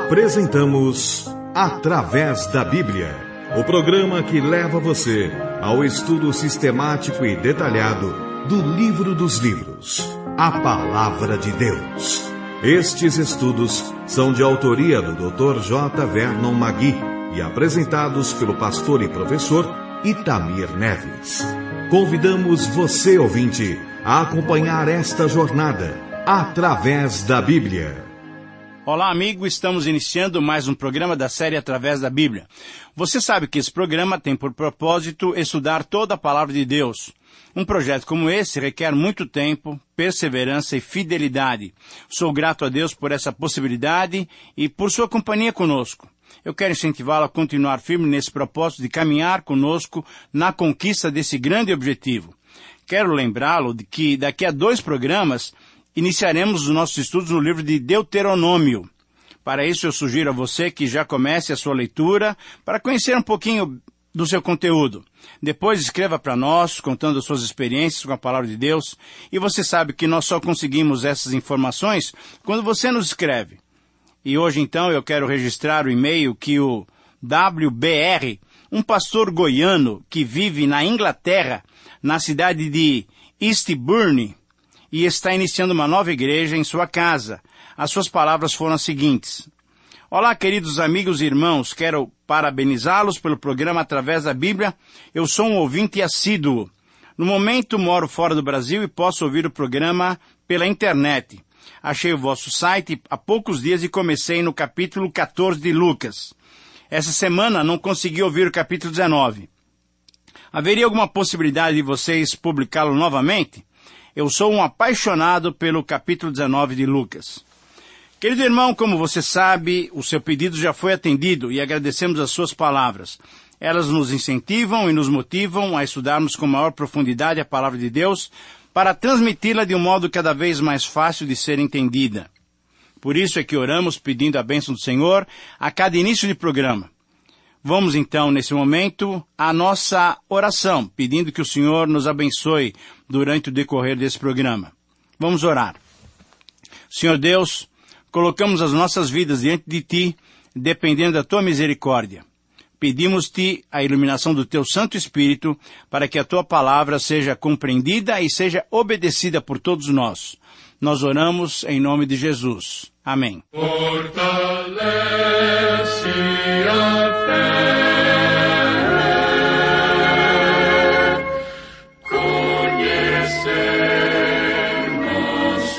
Apresentamos Através da Bíblia, o programa que leva você ao estudo sistemático e detalhado do Livro dos Livros, a Palavra de Deus. Estes estudos são de autoria do Dr. J. Vernon Magui e apresentados pelo pastor e professor Itamir Neves. Convidamos você, ouvinte, a acompanhar esta jornada através da Bíblia. Olá, amigo, estamos iniciando mais um programa da série Através da Bíblia. Você sabe que esse programa tem por propósito estudar toda a Palavra de Deus. Um projeto como esse requer muito tempo, perseverança e fidelidade. Sou grato a Deus por essa possibilidade e por sua companhia conosco. Eu quero incentivá-lo a continuar firme nesse propósito de caminhar conosco na conquista desse grande objetivo. Quero lembrá-lo de que daqui a 2 programas iniciaremos os nossos estudos no livro de Deuteronômio. Para isso eu sugiro a você que já comece a sua leitura para conhecer um pouquinho do seu conteúdo. Depois escreva para nós, contando as suas experiências com a Palavra de Deus. E você sabe que nós só conseguimos essas informações quando você nos escreve. E hoje então eu quero registrar o e-mail que o WBR, um pastor goiano que vive na Inglaterra, na cidade de Eastbourne, e está iniciando uma nova igreja em sua casa. As suas palavras foram as seguintes: Olá, queridos amigos e irmãos, quero parabenizá-los pelo programa Através da Bíblia. Eu sou um ouvinte assíduo. No momento moro fora do Brasil e posso ouvir o programa pela internet. Achei o vosso site há poucos dias e comecei no capítulo 14 de Lucas. Essa semana não consegui ouvir o capítulo 19. Haveria alguma possibilidade de vocês publicá-lo novamente? Eu sou um apaixonado pelo capítulo 19 de Lucas. Querido irmão, como você sabe, o seu pedido já foi atendido e agradecemos as suas palavras. Elas nos incentivam e nos motivam a estudarmos com maior profundidade a Palavra de Deus para transmiti-la de um modo cada vez mais fácil de ser entendida. Por isso é que oramos pedindo a bênção do Senhor a cada início de programa. Vamos então, nesse momento, à nossa oração, pedindo que o Senhor nos abençoe durante o decorrer desse programa. Vamos orar. Senhor Deus, colocamos as nossas vidas diante de Ti, dependendo da Tua misericórdia. Pedimos-Te a iluminação do Teu Santo Espírito para que a Tua palavra seja compreendida e seja obedecida por todos nós. Nós oramos em nome de Jesus. Amém. Fortalece a fé, conhecer nosso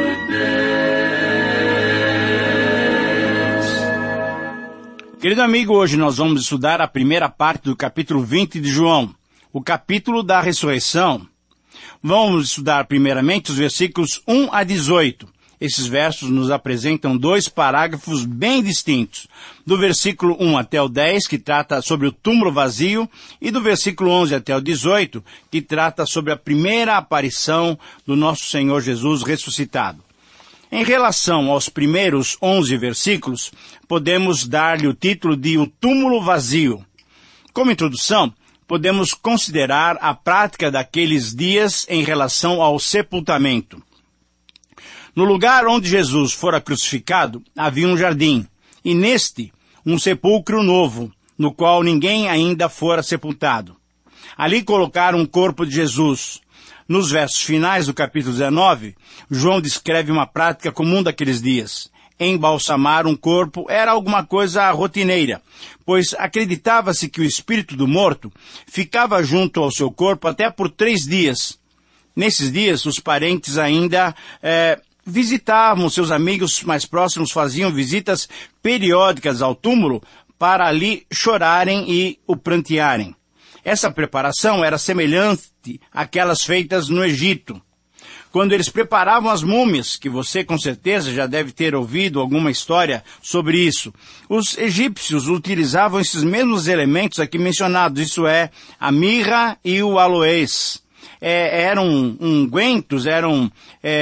Deus. Querido amigo, hoje nós vamos estudar a primeira parte do capítulo 20 de João, o capítulo da ressurreição. Vamos estudar primeiramente os versículos 1 a 18. Esses versos nos apresentam 2 parágrafos bem distintos. Do versículo 1 até o 10, que trata sobre o túmulo vazio, e do versículo 11 até o 18, que trata sobre a primeira aparição do nosso Senhor Jesus ressuscitado. Em relação aos primeiros 11 versículos, podemos dar-lhe o título de O Túmulo Vazio. Como introdução, podemos considerar a prática daqueles dias em relação ao sepultamento. No lugar onde Jesus fora crucificado, havia um jardim, e neste, um sepulcro novo, no qual ninguém ainda fora sepultado. Ali colocaram o corpo de Jesus. Nos versos finais do capítulo 19, João descreve uma prática comum daqueles dias. Embalsamar um corpo era alguma coisa rotineira, pois acreditava-se que o espírito do morto ficava junto ao seu corpo até por 3 dias. Nesses dias, os parentes ainda visitavam seus amigos mais próximos, faziam visitas periódicas ao túmulo para ali chorarem e o prantearem. Essa preparação era semelhante àquelas feitas no Egito. Quando eles preparavam as múmias, que você com certeza já deve ter ouvido alguma história sobre isso, os egípcios utilizavam esses mesmos elementos aqui mencionados, isso é, a mirra e o aloés. Eram ungüentos, eram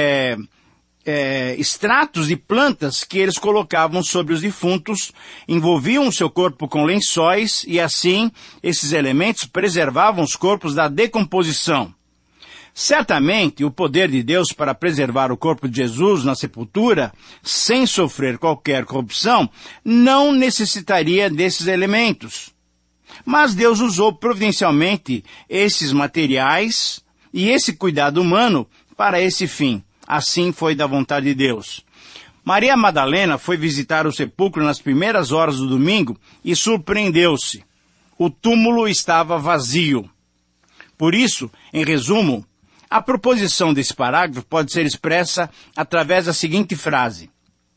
extratos de plantas que eles colocavam sobre os defuntos, envolviam o seu corpo com lençóis e assim esses elementos preservavam os corpos da decomposição. Certamente, o poder de Deus para preservar o corpo de Jesus na sepultura, sem sofrer qualquer corrupção, não necessitaria desses elementos. Mas Deus usou providencialmente esses materiais e esse cuidado humano para esse fim. Assim foi da vontade de Deus. Maria Madalena foi visitar o sepulcro nas primeiras horas do domingo e surpreendeu-se. O túmulo estava vazio. Por isso, em resumo, a proposição desse parágrafo pode ser expressa através da seguinte frase: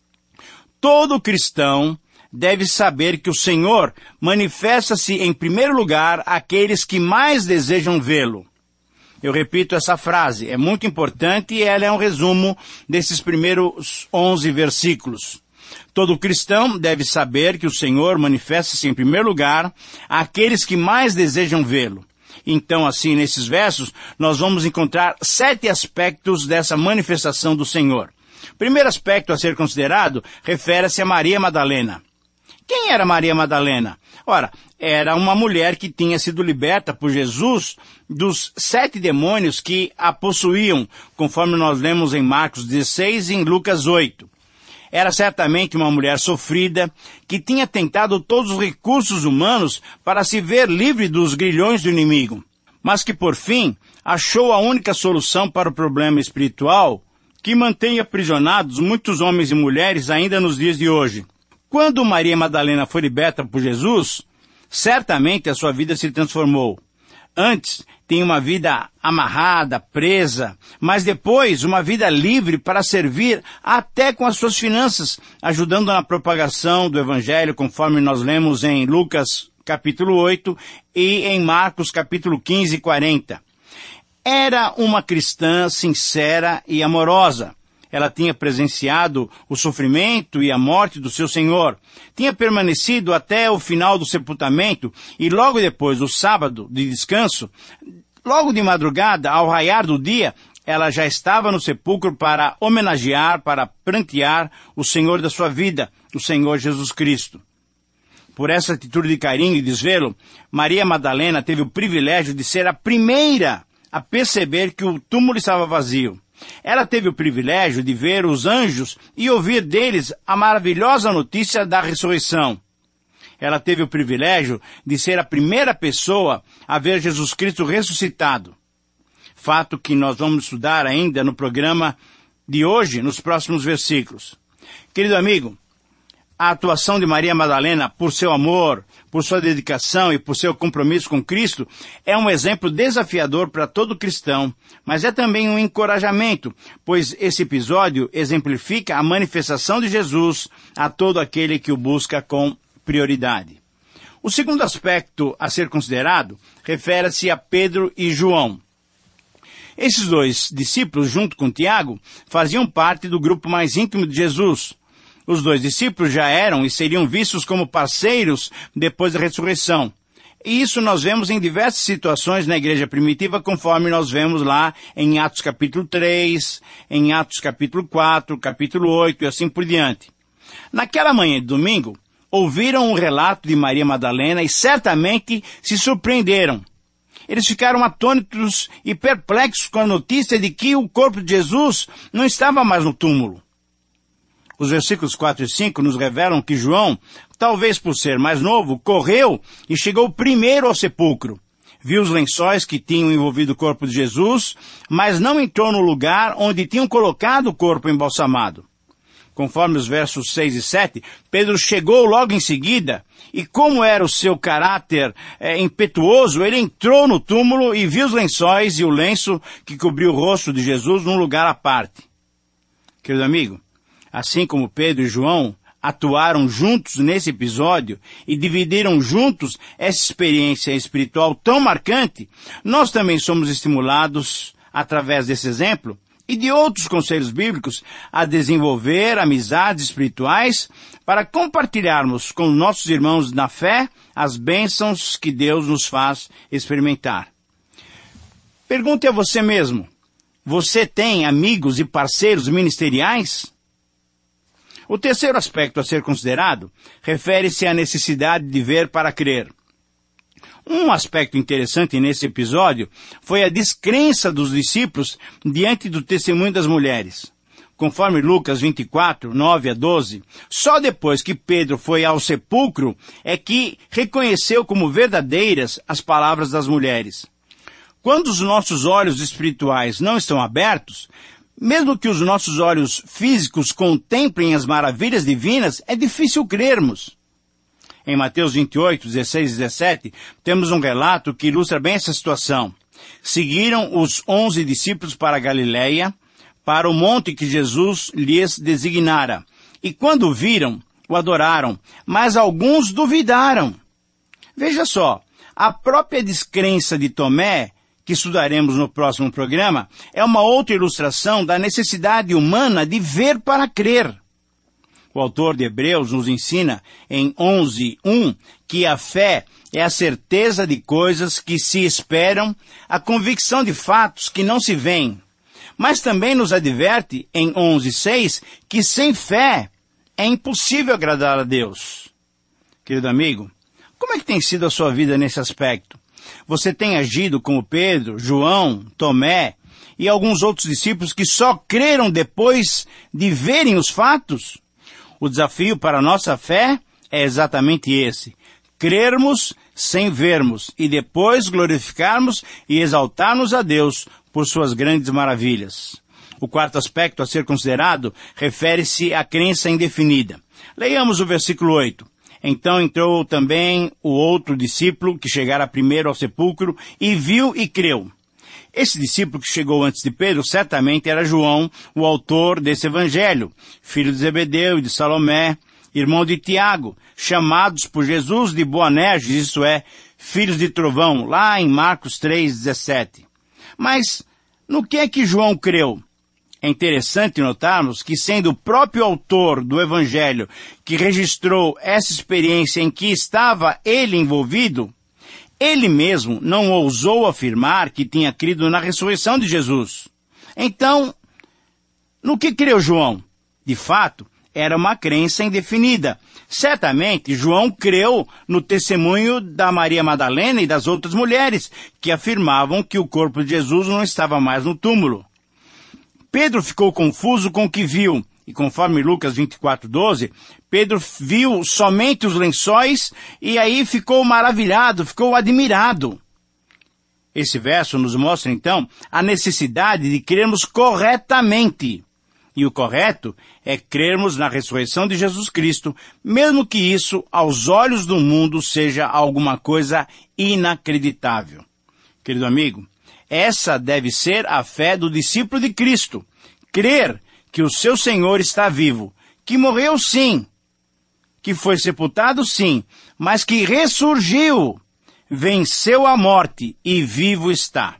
todo cristão deve saber que o Senhor manifesta-se em primeiro lugar àqueles que mais desejam vê-lo. Eu repito essa frase, é muito importante e ela é um resumo desses primeiros 11 versículos. Todo cristão deve saber que o Senhor manifesta-se em primeiro lugar àqueles que mais desejam vê-lo. Então, assim, nesses versos, nós vamos encontrar 7 aspectos dessa manifestação do Senhor. O primeiro aspecto a ser considerado refere-se a Maria Madalena. Quem era Maria Madalena? Ora, era uma mulher que tinha sido liberta por Jesus dos 7 demônios que a possuíam, conforme nós lemos em Marcos 16 e em Lucas 8. Era certamente uma mulher sofrida, que tinha tentado todos os recursos humanos para se ver livre dos grilhões do inimigo, mas que por fim achou a única solução para o problema espiritual que mantém aprisionados muitos homens e mulheres ainda nos dias de hoje. Quando Maria Madalena foi liberta por Jesus, certamente a sua vida se transformou. Antes, tinha uma vida amarrada, presa, mas depois uma vida livre para servir até com as suas finanças, ajudando na propagação do Evangelho, conforme nós lemos em Lucas capítulo 8 e em Marcos capítulo 15 e 40. Era uma cristã sincera e amorosa. Ela tinha presenciado o sofrimento e a morte do seu Senhor. Tinha permanecido até o final do sepultamento e logo depois, o sábado de descanso, logo de madrugada, ao raiar do dia, ela já estava no sepulcro para homenagear, para prantear o Senhor da sua vida, o Senhor Jesus Cristo. Por essa atitude de carinho e desvelo, Maria Madalena teve o privilégio de ser a primeira a perceber que o túmulo estava vazio. Ela teve o privilégio de ver os anjos e ouvir deles a maravilhosa notícia da ressurreição. Ela teve o privilégio de ser a primeira pessoa a ver Jesus Cristo ressuscitado. Fato que nós vamos estudar ainda no programa de hoje, nos próximos versículos. Querido amigo, a atuação de Maria Madalena, por seu amor, por sua dedicação e por seu compromisso com Cristo, é um exemplo desafiador para todo cristão, mas é também um encorajamento, pois esse episódio exemplifica a manifestação de Jesus a todo aquele que o busca com prioridade. O segundo aspecto a ser considerado refere-se a Pedro e João. Esses 2 discípulos, junto com Tiago, faziam parte do grupo mais íntimo de Jesus. Os 2 discípulos já eram e seriam vistos como parceiros depois da ressurreição. E isso nós vemos em diversas situações na igreja primitiva, conforme nós vemos lá em Atos capítulo 3, em Atos capítulo 4, capítulo 8 e assim por diante. Naquela manhã de domingo, ouviram um relato de Maria Madalena e certamente se surpreenderam. Eles ficaram atônitos e perplexos com a notícia de que o corpo de Jesus não estava mais no túmulo. Os versículos 4 e 5 nos revelam que João, talvez por ser mais novo, correu e chegou primeiro ao sepulcro. Viu os lençóis que tinham envolvido o corpo de Jesus, mas não entrou no lugar onde tinham colocado o corpo embalsamado. Conforme os versos 6 e 7, Pedro chegou logo em seguida, e como era o seu caráter impetuoso, ele entrou no túmulo e viu os lençóis e o lenço que cobriu o rosto de Jesus num lugar à parte. Querido amigo, assim como Pedro e João atuaram juntos nesse episódio e dividiram juntos essa experiência espiritual tão marcante, nós também somos estimulados, através desse exemplo, e de outros conselhos bíblicos, a desenvolver amizades espirituais para compartilharmos com nossos irmãos na fé as bênçãos que Deus nos faz experimentar. Pergunte a você mesmo, você tem amigos e parceiros ministeriais? O terceiro aspecto a ser considerado refere-se à necessidade de ver para crer. Um aspecto interessante nesse episódio foi a descrença dos discípulos diante do testemunho das mulheres. Conforme Lucas 24, 9 a 12, só depois que Pedro foi ao sepulcro é que reconheceu como verdadeiras as palavras das mulheres. Quando os nossos olhos espirituais não estão abertos, mesmo que os nossos olhos físicos contemplem as maravilhas divinas, é difícil crermos. Em Mateus 28, 16 e 17, temos um relato que ilustra bem essa situação. Seguiram os 11 discípulos para a Galileia, para o monte que Jesus lhes designara. E quando o viram, o adoraram, mas alguns duvidaram. Veja só, a própria descrença de Tomé, que estudaremos no próximo programa, é uma outra ilustração da necessidade humana de ver para crer. O autor de Hebreus nos ensina em 11:1 que a fé é a certeza de coisas que se esperam, a convicção de fatos que não se veem. Mas também nos adverte em 11:6 que sem fé é impossível agradar a Deus. Querido amigo, como é que tem sido a sua vida nesse aspecto? Você tem agido como Pedro, João, Tomé e alguns outros discípulos que só creram depois de verem os fatos? O desafio para a nossa fé é exatamente esse: crermos sem vermos e depois glorificarmos e exaltarmos a Deus por suas grandes maravilhas. O quarto aspecto a ser considerado refere-se à crença indefinida. Leiamos o versículo 8. Então entrou também o outro discípulo que chegara primeiro ao sepulcro e viu e creu. Esse discípulo que chegou antes de Pedro certamente era João, o autor desse evangelho, filho de Zebedeu e de Salomé, irmão de Tiago, chamados por Jesus de Boanerges, isto é, filhos de trovão, lá em Marcos 3:17. Mas no que é que João creu? É interessante notarmos que, sendo o próprio autor do Evangelho que registrou essa experiência em que estava ele envolvido, ele mesmo não ousou afirmar que tinha crido na ressurreição de Jesus. Então, no que creu João? De fato, era uma crença indefinida. Certamente, João creu no testemunho da Maria Madalena e das outras mulheres, que afirmavam que o corpo de Jesus não estava mais no túmulo. Pedro ficou confuso com o que viu, e conforme Lucas 24:12, Pedro viu somente os lençóis e aí ficou maravilhado, ficou admirado. Esse verso nos mostra, então, a necessidade de crermos corretamente. E o correto é crermos na ressurreição de Jesus Cristo, mesmo que isso, aos olhos do mundo, seja alguma coisa inacreditável. Querido amigo, essa deve ser a fé do discípulo de Cristo. Crer que o seu Senhor está vivo, que morreu sim, que foi sepultado sim, mas que ressurgiu, venceu a morte e vivo está.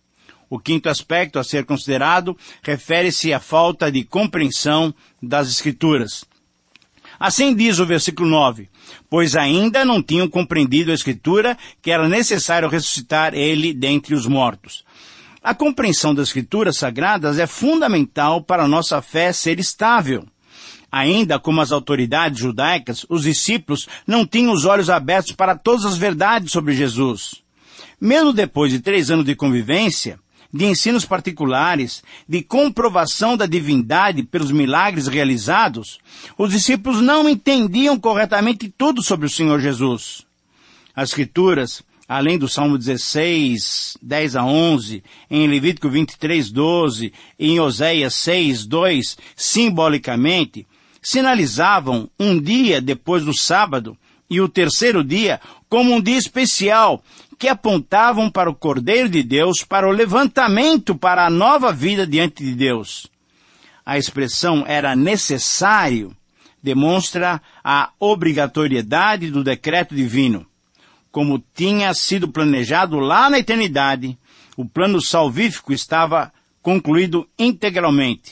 O quinto aspecto a ser considerado refere-se à falta de compreensão das Escrituras. Assim diz o versículo 9, pois ainda não tinham compreendido a Escritura que era necessário ressuscitar ele dentre os mortos. A compreensão das Escrituras Sagradas é fundamental para a nossa fé ser estável. Ainda como as autoridades judaicas, os discípulos não tinham os olhos abertos para todas as verdades sobre Jesus. Mesmo depois de 3 anos de convivência, de ensinos particulares, de comprovação da divindade pelos milagres realizados, os discípulos não entendiam corretamente tudo sobre o Senhor Jesus. As Escrituras, além do Salmo 16, 10 a 11, em Levítico 23, 12 e em Oséias 6, 2, simbolicamente, sinalizavam um dia depois do sábado e o terceiro dia como um dia especial, que apontavam para o Cordeiro de Deus, para o levantamento para a nova vida diante de Deus. A expressão era necessário demonstra a obrigatoriedade do decreto divino. Como tinha sido planejado lá na eternidade, o plano salvífico estava concluído integralmente.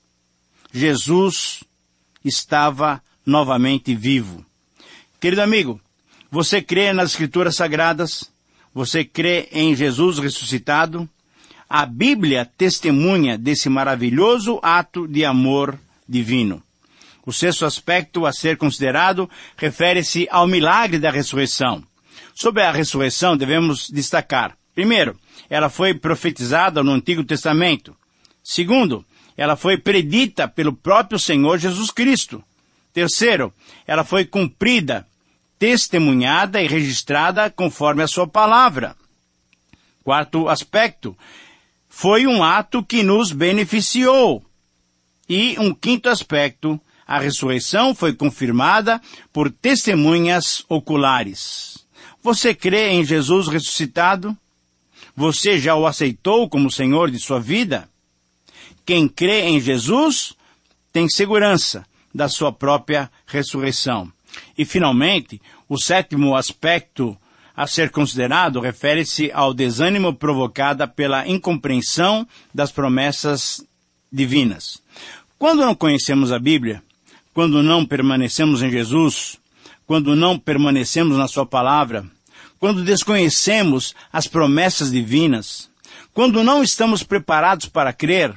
Jesus estava novamente vivo. Querido amigo, você crê nas Escrituras Sagradas? Você crê em Jesus ressuscitado? A Bíblia testemunha desse maravilhoso ato de amor divino. O sexto aspecto a ser considerado refere-se ao milagre da ressurreição. Sobre a ressurreição, devemos destacar: primeiro, ela foi profetizada no Antigo Testamento. Segundo, ela foi predita pelo próprio Senhor Jesus Cristo. Terceiro, ela foi cumprida, testemunhada e registrada conforme a sua palavra. Quarto aspecto, foi um ato que nos beneficiou. E um quinto aspecto, a ressurreição foi confirmada por testemunhas oculares. Você crê em Jesus ressuscitado? Você já o aceitou como Senhor de sua vida? Quem crê em Jesus tem segurança da sua própria ressurreição. E, finalmente, o sétimo aspecto a ser considerado refere-se ao desânimo provocado pela incompreensão das promessas divinas. Quando não conhecemos a Bíblia, quando não permanecemos em Jesus, quando não permanecemos na sua palavra, quando desconhecemos as promessas divinas, quando não estamos preparados para crer,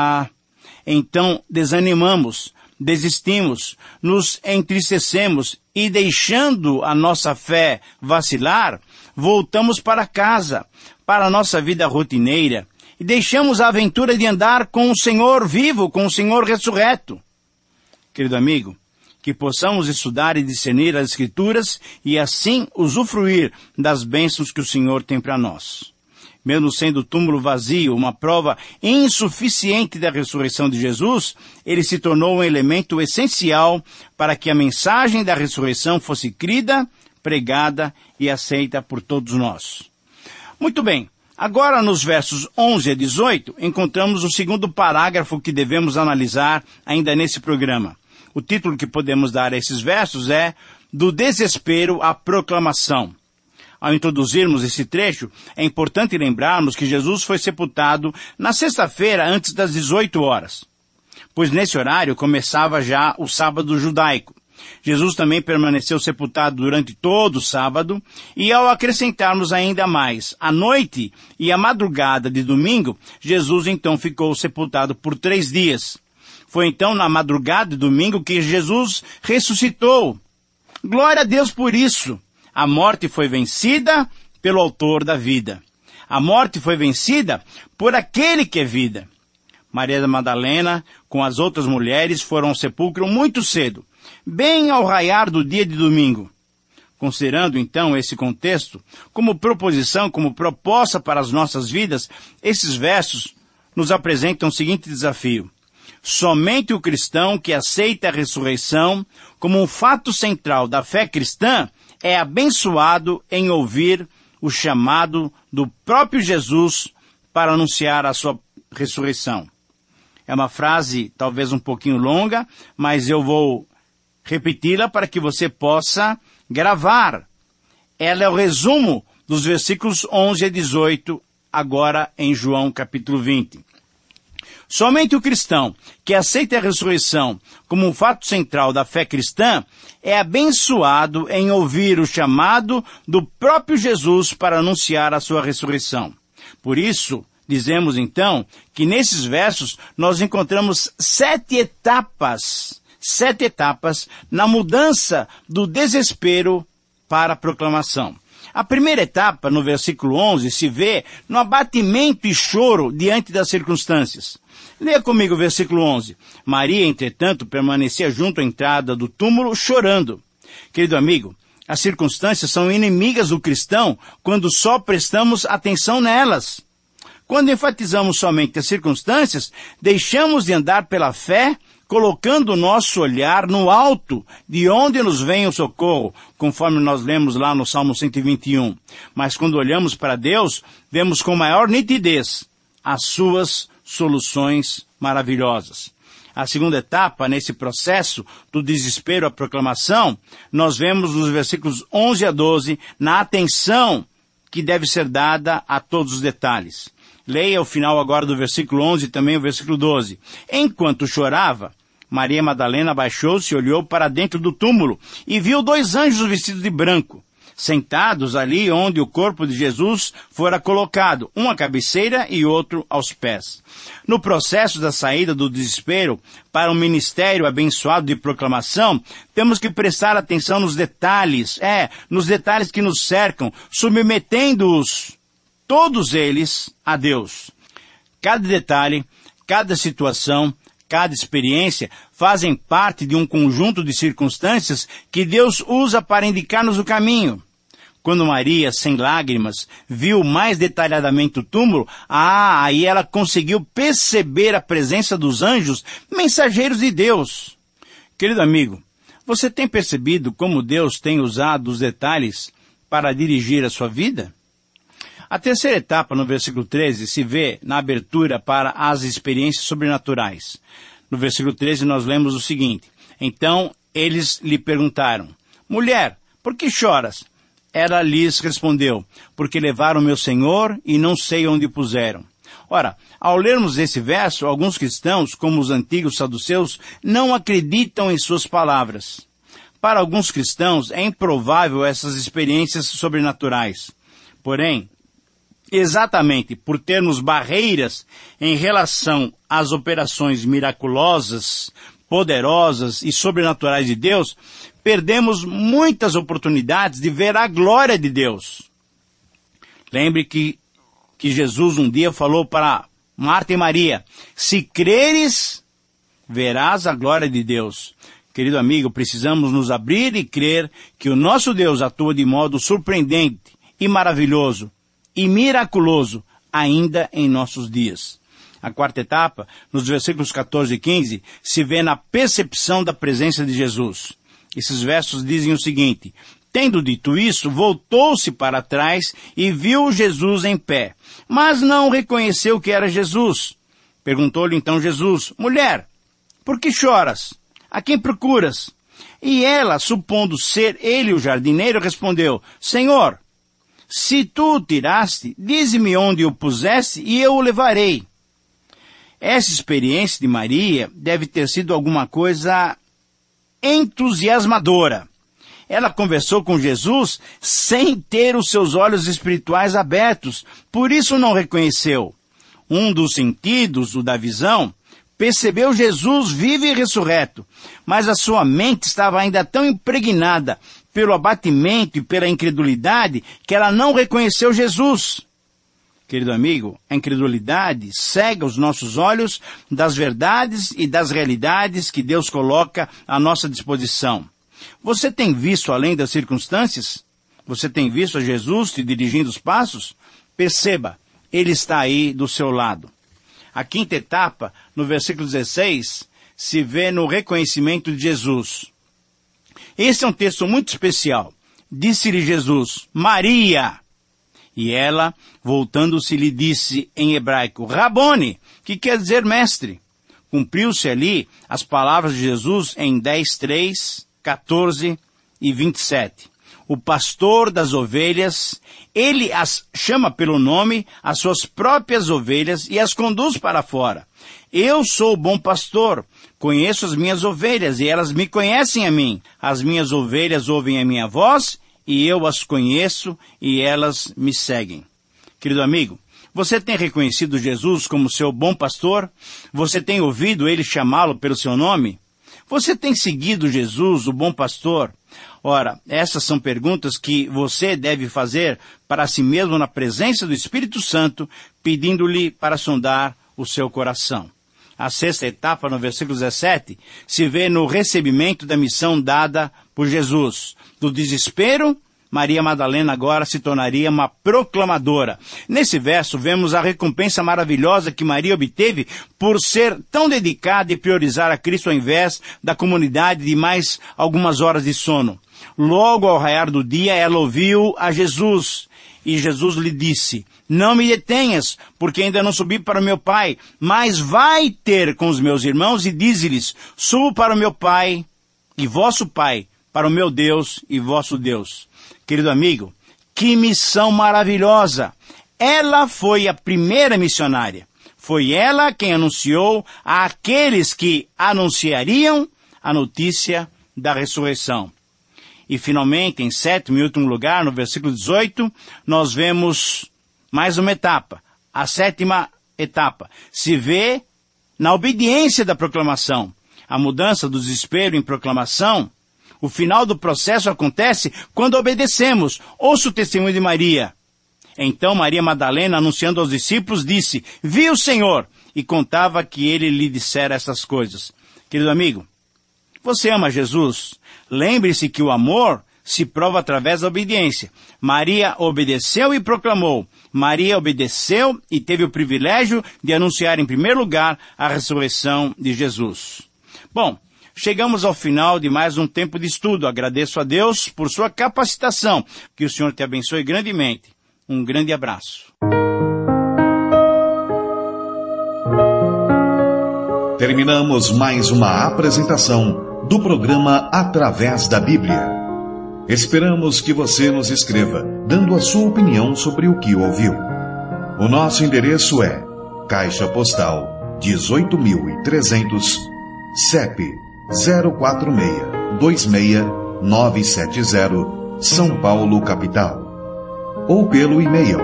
então desanimamos, desistimos, nos entristecemos e, deixando a nossa fé vacilar, voltamos para casa, para a nossa vida rotineira, e deixamos a aventura de andar com o Senhor vivo, com o Senhor ressurreto. Querido amigo, que possamos estudar e discernir as Escrituras e assim usufruir das bênçãos que o Senhor tem para nós. Mesmo sendo o túmulo vazio uma prova insuficiente da ressurreição de Jesus, ele se tornou um elemento essencial para que a mensagem da ressurreição fosse crida, pregada e aceita por todos nós. Muito bem, agora nos versos 11 a 18, encontramos o segundo parágrafo que devemos analisar ainda nesse programa. O título que podemos dar a esses versos é Do Desespero à Proclamação. Ao introduzirmos esse trecho, é importante lembrarmos que Jesus foi sepultado na sexta-feira antes das 18 horas, pois nesse horário começava já o sábado judaico. Jesus também permaneceu sepultado durante todo o sábado, e ao acrescentarmos ainda mais a noite e a madrugada de domingo, Jesus então ficou sepultado por 3 dias. Foi então na madrugada de domingo que Jesus ressuscitou. Glória a Deus por isso! A morte foi vencida pelo autor da vida. A morte foi vencida por aquele que é vida. Maria da Madalena, com as outras mulheres, foram ao sepulcro muito cedo, bem ao raiar do dia de domingo. Considerando, então, esse contexto, como proposição, como proposta para as nossas vidas, esses versos nos apresentam o seguinte desafio. Somente o cristão que aceita a ressurreição como um fato central da fé cristã é abençoado em ouvir o chamado do próprio Jesus para anunciar a sua ressurreição. É uma frase talvez um pouquinho longa, mas eu vou repeti-la para que você possa gravar. Ela é o resumo dos versículos 11 a 18, agora em João capítulo 20. Somente o cristão que aceita a ressurreição como um fato central da fé cristã é abençoado em ouvir o chamado do próprio Jesus para anunciar a sua ressurreição. Por isso, dizemos então que nesses versos nós encontramos 7 etapas na mudança do desespero para a proclamação. A primeira etapa, no versículo 11, se vê no abatimento e choro diante das circunstâncias. Leia comigo o versículo 11. Maria, entretanto, permanecia junto à entrada do túmulo, chorando. Querido amigo, as circunstâncias são inimigas do cristão quando só prestamos atenção nelas. Quando enfatizamos somente as circunstâncias, deixamos de andar pela fé, colocando o nosso olhar no alto, de onde nos vem o socorro, conforme nós lemos lá no Salmo 121. Mas quando olhamos para Deus, vemos com maior nitidez as suas soluções maravilhosas. A segunda etapa, nesse processo do desespero à proclamação, nós vemos nos versículos 11 a 12, na atenção que deve ser dada a todos os detalhes. Leia o final agora do versículo 11 e também o versículo 12. Enquanto chorava, Maria Madalena abaixou-se e olhou para dentro do túmulo e viu 2 anjos vestidos de branco, sentados ali onde o corpo de Jesus fora colocado, um à cabeceira e outro aos pés. No processo da saída do desespero para um ministério abençoado de proclamação, temos que prestar atenção nos detalhes, nos detalhes que nos cercam, submetendo-os, todos eles, a Deus. Cada detalhe, cada situação, cada experiência fazem parte de um conjunto de circunstâncias que Deus usa para indicar-nos o caminho. Quando Maria, sem lágrimas, viu mais detalhadamente o túmulo, aí ela conseguiu perceber a presença dos anjos, mensageiros de Deus. Querido amigo, você tem percebido como Deus tem usado os detalhes para dirigir a sua vida? A terceira etapa, no versículo 13, se vê na abertura para as experiências sobrenaturais. No versículo 13 nós lemos o seguinte: então eles lhe perguntaram, mulher, por que choras? Ela lhes respondeu, porque levaram meu Senhor e não sei onde o puseram. Ora, ao lermos esse verso, alguns cristãos, como os antigos saduceus, não acreditam em suas palavras. Para alguns cristãos é improvável essas experiências sobrenaturais. Porém, exatamente por termos barreiras em relação às operações miraculosas, poderosas e sobrenaturais de Deus, perdemos muitas oportunidades de ver a glória de Deus. Lembre que Jesus um dia falou para Marta e Maria, se creres, verás a glória de Deus. Querido amigo, precisamos nos abrir e crer que o nosso Deus atua de modo surpreendente e maravilhoso e miraculoso ainda em nossos dias. A quarta etapa, nos versículos 14 e 15, se vê na percepção da presença de Jesus. Esses versos dizem o seguinte: tendo dito isso, voltou-se para trás e viu Jesus em pé, mas não reconheceu que era Jesus. Perguntou-lhe então Jesus, mulher, por que choras? A quem procuras? E ela, supondo ser ele o jardineiro, respondeu, Senhor, se tu o tiraste, dize-me onde o puseste e eu o levarei. Essa experiência de Maria deve ter sido alguma coisa entusiasmadora. Ela conversou com Jesus sem ter os seus olhos espirituais abertos, por isso não reconheceu. Um dos sentidos, o da visão, percebeu Jesus vivo e ressurreto, mas a sua mente estava ainda tão impregnada pelo abatimento e pela incredulidade que ela não reconheceu Jesus. Querido amigo, a incredulidade cega os nossos olhos das verdades e das realidades que Deus coloca à nossa disposição. Você tem visto além das circunstâncias? Você tem visto a Jesus te dirigindo os passos? Perceba, Ele está aí do seu lado. A quinta etapa, no versículo 16, se vê no reconhecimento de Jesus. Esse é um texto muito especial. Disse-lhe Jesus, Maria! E ela, voltando-se, lhe disse em hebraico, Rabone, que quer dizer mestre. Cumpriu-se ali as palavras de Jesus em 10:3, 14 e 27. O pastor das ovelhas, ele as chama pelo nome, as suas próprias ovelhas, e as conduz para fora. Eu sou o bom pastor, conheço as minhas ovelhas, e elas me conhecem a mim. As minhas ovelhas ouvem a minha voz, e eu as conheço, e elas me seguem. Querido amigo, você tem reconhecido Jesus como seu bom pastor? Você tem ouvido ele chamá-lo pelo seu nome? Você tem seguido Jesus, o bom pastor? Ora, essas são perguntas que você deve fazer para si mesmo na presença do Espírito Santo, pedindo-lhe para sondar o seu coração. A sexta etapa, no versículo 17, se vê no recebimento da missão dada por Jesus. Do desespero, Maria Madalena agora se tornaria uma proclamadora. Nesse verso vemos a recompensa maravilhosa que Maria obteve por ser tão dedicada e priorizar a Cristo ao invés da comunidade de mais algumas horas de sono. Logo ao raiar do dia, ela ouviu a Jesus, e Jesus lhe disse, não me detenhas, porque ainda não subi para o meu Pai, mas vai ter com os meus irmãos e dize-lhes, subo para o meu Pai e vosso Pai, para o meu Deus e vosso Deus. Querido amigo, que missão maravilhosa! Ela foi a primeira missionária. Foi ela quem anunciou àqueles que anunciariam a notícia da ressurreição. E finalmente, em sétimo e último lugar, no versículo 18, nós vemos mais uma etapa. A sétima etapa se vê na obediência da proclamação. A mudança do desespero em proclamação, o final do processo acontece quando obedecemos. Ouça o testemunho de Maria. Então Maria Madalena, anunciando aos discípulos, disse: vi o Senhor, e contava que ele lhe dissera essas coisas. Querido amigo, você ama Jesus? Lembre-se que o amor se prova através da obediência. Maria obedeceu e proclamou. Maria obedeceu e teve o privilégio de anunciar em primeiro lugar a ressurreição de Jesus. Bom, chegamos ao final de mais um tempo de estudo. Agradeço a Deus por sua capacitação. Que o Senhor te abençoe grandemente. Um grande abraço. Terminamos mais uma apresentação do programa Através da Bíblia. Esperamos que você nos escreva, dando a sua opinião sobre o que ouviu. O nosso endereço é Caixa Postal 18.300, CEP 046-26970, São Paulo, capital. Ou pelo e-mail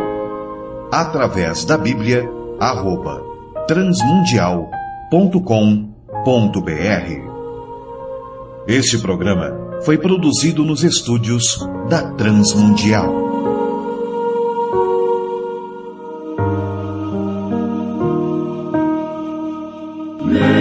atravesdabiblia@transmundial.com.br. Este programa foi produzido nos estúdios da Transmundial. Yeah.